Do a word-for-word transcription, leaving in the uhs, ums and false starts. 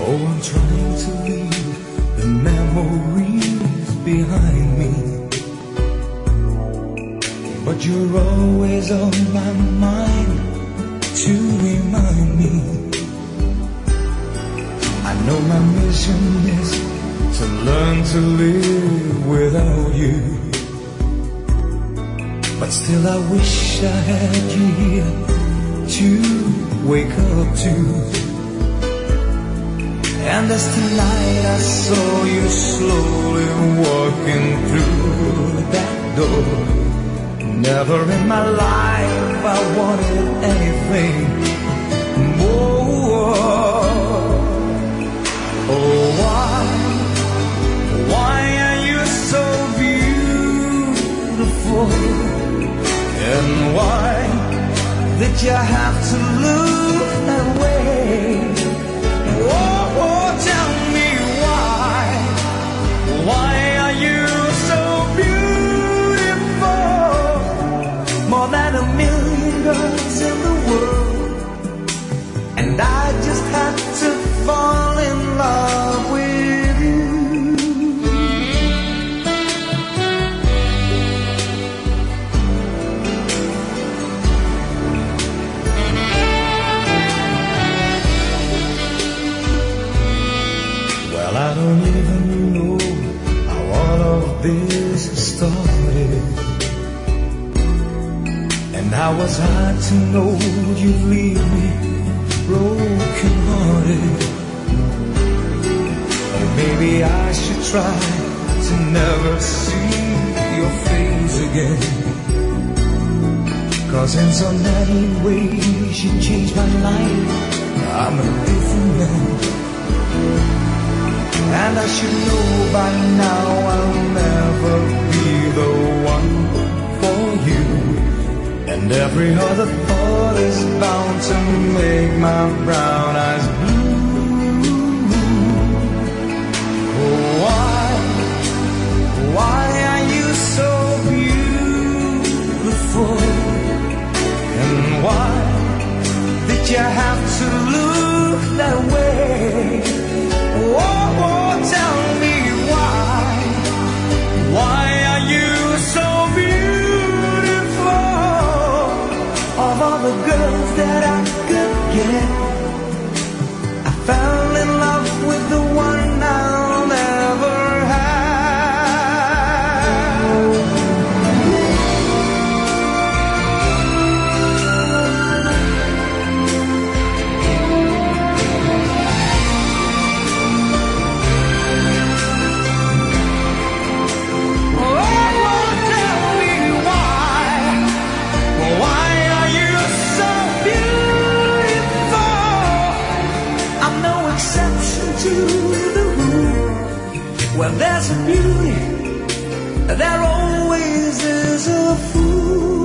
Oh, I'm trying to leave the memories behind me, but you're always on my mind to remind me. I know my mission is to learn to live without you, but still I wish I had you here to wake up to. And as tonight I saw you slowly walking through that door, never in my life I wanted anything more. Oh, why, why are you so beautiful? And why did you have to look that way? Oh, oh, tell me why, why are you so beautiful? More than a million girls in the world, and I just had to fall in love with you. Well, I don't even know how all of this started, and how was I to know you'd leave me broken hearted? Or maybe I should try to never see your face again, 'cause in so many ways you changed my life. I'm a different man, and I should know by now I'll never be the one for you. And every other thought is bound to make my brown eyes blue. Oh, why, why are you so beautiful? And why did you have to look that way? Oh, oh, tell me why, why are you so beautiful? Of all the girls that I could get, I fell in love with the one I'll never Well, there's a beauty, there always is a fool.